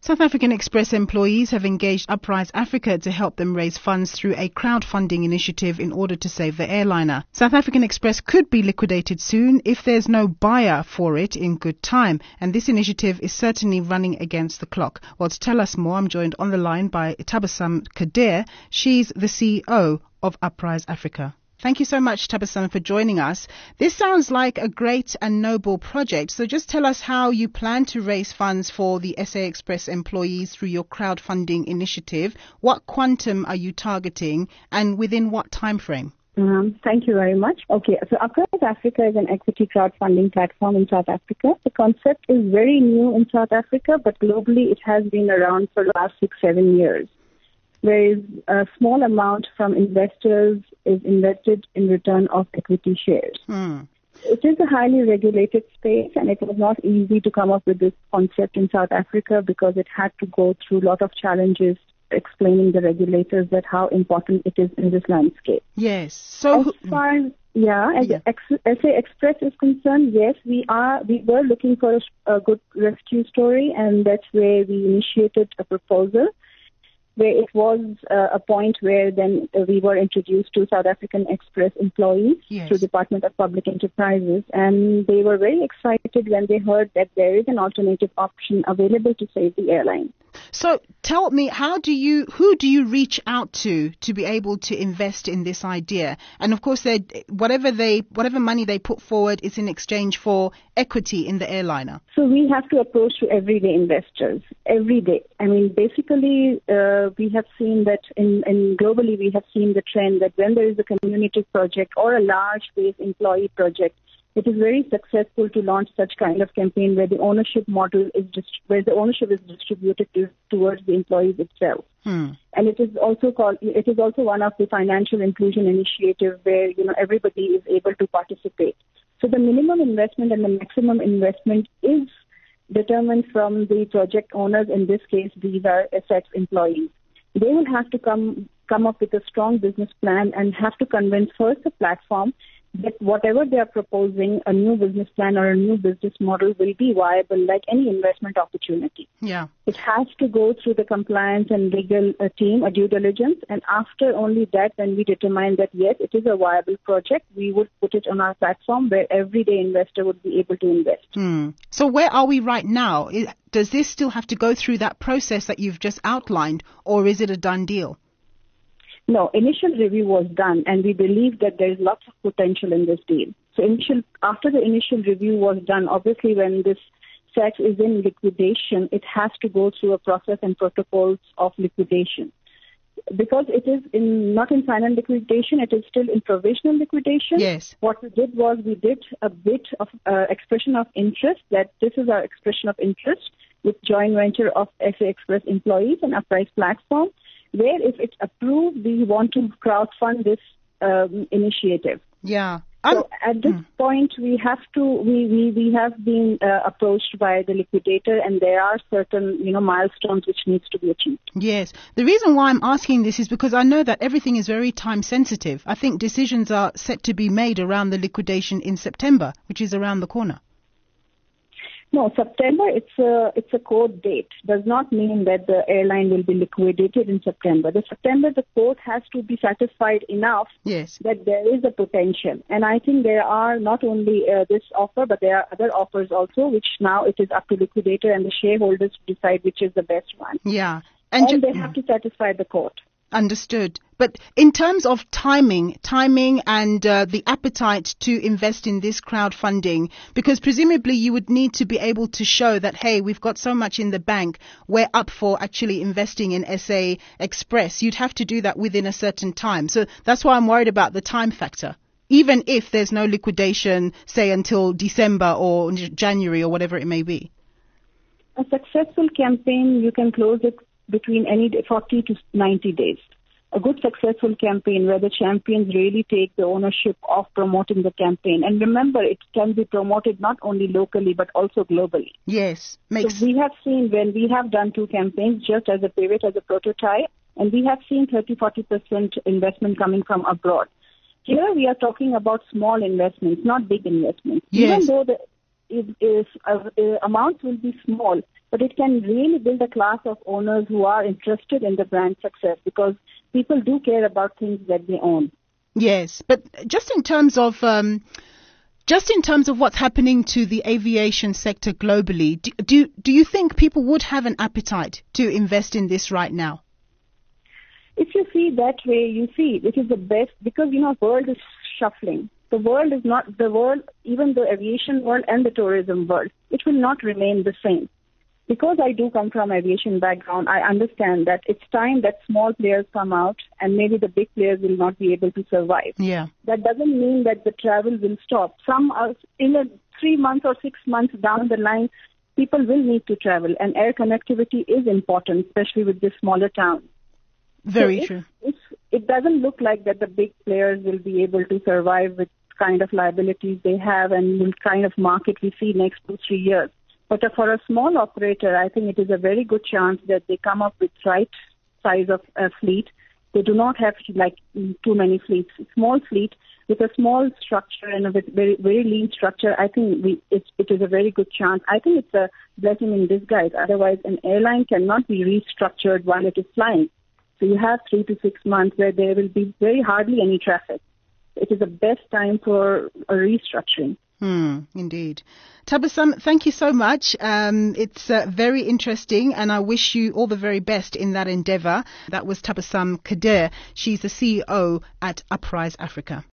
South African Express employees have engaged Uprise Africa to help them raise funds through a crowdfunding initiative in order to save the airliner. South African Express could be liquidated soon if there's no buyer for it in good time, and this initiative is certainly running against the clock. Well, to tell us more, I'm joined on the line by Tabassum Kadir. She's the CEO of Uprise Africa. Thank you so much, Tabassum, for joining us. This sounds like a great and noble project. So just tell us how you plan to raise funds for the SA Express employees through your crowdfunding initiative. What quantum are you targeting and within what time frame? Thank you very much. Okay, so Uprise Africa is an equity crowdfunding platform in South Africa. The concept is very new in South Africa, but globally it has been around for the last 6-7 years. There is a small amount from investors is invested in return of equity shares. It is a highly regulated space, and it was not easy to come up with this concept in South Africa because it had to go through a lot of challenges explaining the regulators that how important it is in this landscape. Yes. So as far as SA Express is concerned, yes, we were looking for a good rescue story, and that's where we initiated a proposal, where it was a point where then we were introduced to South African Express employees through Department of Public Enterprises, and they were very excited when they heard that there is an alternative option available to save the airline. So tell me, who do you reach out to be able to invest in this idea? And of course, whatever money they put forward is in exchange for equity in the airliner. So we have to approach to everyday investors, every day. I mean, basically, we have seen that in globally we have seen the trend that when there is a community project or a large-based employee project, it is very successful to launch such kind of campaign where the ownership model is distributed towards the employees itself. And it is also one of the financial inclusion initiative where everybody is able to participate. So the minimum investment and the maximum investment is determined from the project owners. In this case, these are assets employees. They will have to come up with a strong business plan and have to convince first the platform that whatever they are proposing, a new business plan or a new business model will be viable like any investment opportunity. Yeah. It has to go through the compliance and legal team, a due diligence, and after only that, when we determine that yes, it is a viable project, we would put it on our platform where everyday investor would be able to invest. So where are we right now? Does this still have to go through that process that you've just outlined, or is it a done deal? No, initial review was done, and we believe that there is lots of potential in this deal. So after the initial review was done, obviously when this SAX is in liquidation, it has to go through a process and protocols of liquidation. Because it is not in final liquidation, it is still in provisional liquidation. Yes. What we did was we did a bit of expression of interest, that this is our expression of interest with joint venture of SA Express employees and Uprise platform, where if it's approved, we want to crowdfund this initiative. Yeah. So at this point, we have been approached by the liquidator, and there are certain milestones which needs to be achieved. Yes. The reason why I'm asking this is because I know that everything is very time sensitive. I think decisions are set to be made around the liquidation in September, which is around the corner. No, September, it's a court date. Does not mean that the airline will be liquidated in September. The court has to be satisfied enough that there is a potential. And I think there are not only this offer, but there are other offers also, which now it is up to liquidator and the shareholders to decide which is the best one. Yeah. And they have to satisfy the court. Understood. But in terms of timing and the appetite to invest in this crowdfunding, because presumably you would need to be able to show that, hey, we've got so much in the bank, we're up for actually investing in SA Express. You'd have to do that within a certain time. So that's why I'm worried about the time factor. Even if there's no liquidation, say until December or January or whatever it may be. A successful campaign, you can close it between 40 to 90 days. A good successful campaign where the champions really take the ownership of promoting the campaign. And remember, it can be promoted not only locally but also globally. Yes. So we have seen when we have done 2 campaigns just as a pivot, as a prototype, and we have seen 30-40% investment coming from abroad. Here we are talking about small investments, not big investments. Yes. Even though the amounts will be small, but it can really build a class of owners who are interested in the brand success, because people do care about things that they own. Yes, but just in terms of what's happening to the aviation sector globally, do you think people would have an appetite to invest in this right now? If you see that way, you see it is the best, because, the world is shuffling. The world is not the world, even the aviation world and the tourism world. It will not remain the same. Because I do come from aviation background, I understand that it's time that small players come out and maybe the big players will not be able to survive. Yeah. That doesn't mean that the travel will stop. Some are in 3 months or 6 months down the line, people will need to travel, and air connectivity is important, especially with the smaller towns. Very true. It doesn't look like that the big players will be able to survive with kind of liabilities they have and the kind of market we see next 2-3 years. But for a small operator, I think it is a very good chance that they come up with right size of a fleet. They do not have too many fleets. Small fleet with a small structure and with very, very lean structure, I think it is a very good chance. I think it's a blessing in disguise. Otherwise, an airline cannot be restructured while it is flying. So you have 3 to 6 months where there will be very hardly any traffic. It is the best time for a restructuring. Indeed. Tabassum, thank you so much. It's very interesting, and I wish you all the very best in that endeavour. That was Tabassum Kader. She's the CEO at Uprise Africa.